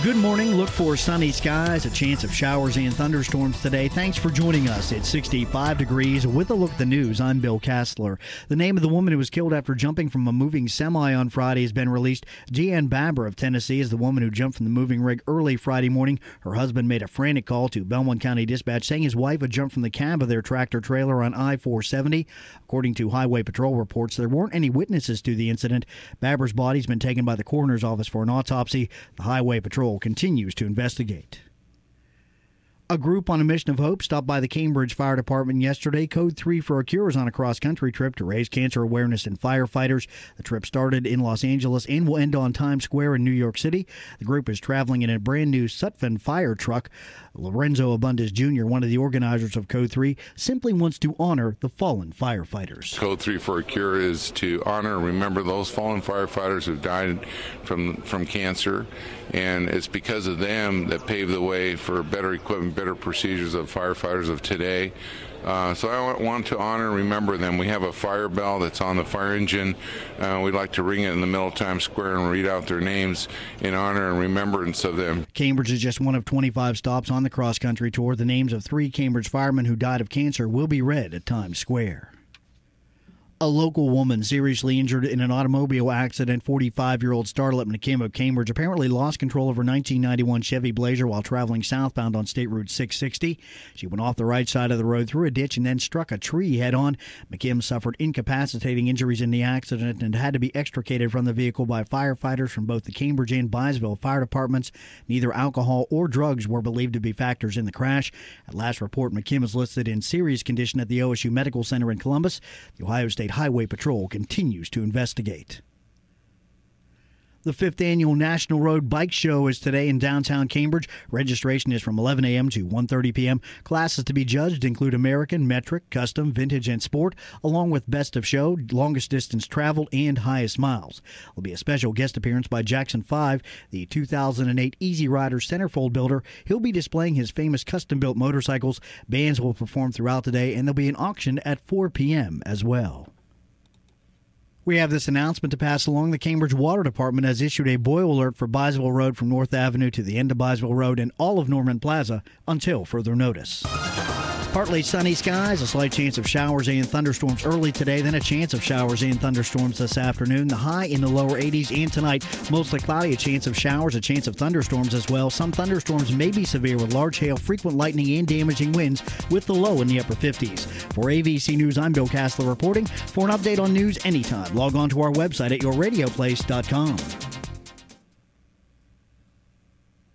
Good morning. Look for sunny skies, a chance of showers and thunderstorms today. Thanks for joining us. It's 65 degrees. With a look at the news, I'm Bill Kastler. The name of the woman who was killed after jumping from a moving semi on Friday has been released. Deanne Baber of Tennessee is the woman who jumped from the moving rig early Friday morning. Her husband made a frantic call to Belmont County Dispatch saying his wife had jumped from the cab of their tractor trailer on I-470. According to Highway Patrol reports, there weren't any witnesses to the incident. Baber's body's been taken by the coroner's office for an autopsy. The Highway Patrol continues to investigate. A group on a mission of hope stopped by the Cambridge Fire Department yesterday. Code 3 for a Cure is on a cross-country trip to raise cancer awareness in firefighters. The trip started in Los Angeles and will end on Times Square in New York City. The group is traveling in a brand-new Sutphen fire truck. Lorenzo Abundis Jr., one of the organizers of Code 3, simply wants to honor the fallen firefighters. Code 3 for a Cure is to honor and remember those fallen firefighters who died from cancer, and it's because of them that paved the way for better equipment, better procedures of firefighters of today. So I want to honor and remember them. We have a fire bell that's on the fire engine. We'd like to ring it in the middle of Times Square and read out their names in honor and remembrance of them. Cambridge is just one of 25 stops on the cross-country tour. The names of 3 Cambridge firemen who died of cancer will be read at Times Square. A local woman seriously injured in an automobile accident. 45-year-old Starlet McKim of Cambridge apparently lost control of her 1991 Chevy Blazer while traveling southbound on State Route 660. She went off the right side of the road through a ditch and then struck a tree head-on. McKim suffered incapacitating injuries in the accident and had to be extricated from the vehicle by firefighters from both the Cambridge and Byesville fire departments. Neither alcohol or drugs were believed to be factors in the crash. At last report, McKim is listed in serious condition at the OSU Medical Center in Columbus. The Ohio State Highway Patrol continues to investigate. The 5th Annual National Road Bike Show is today in downtown Cambridge. Registration is from 11 a.m. to 1:30 p.m. Classes to be judged include American, Metric, Custom, Vintage, and Sport, along with Best of Show, Longest Distance Traveled, and Highest Miles. There will be a special guest appearance by Jackson 5, the 2008 Easy Rider centerfold builder. He'll be displaying his famous custom-built motorcycles. Bands will perform throughout the day, and there'll be an auction at 4 p.m. as well. We have this announcement to pass along. The Cambridge Water Department has issued a boil alert for Byesville Road from North Avenue to the end of Byesville Road and all of Norman Plaza until further notice. Partly sunny skies, a slight chance of showers and thunderstorms early today, then a chance of showers and thunderstorms this afternoon. The high in the lower 80s, and tonight mostly cloudy, a chance of showers, a chance of thunderstorms as well. Some thunderstorms may be severe with large hail, frequent lightning, and damaging winds with the low in the upper 50s. For AVC News, I'm Bill Kastler reporting. For an update on news anytime, log on to our website at yourradioplace.com.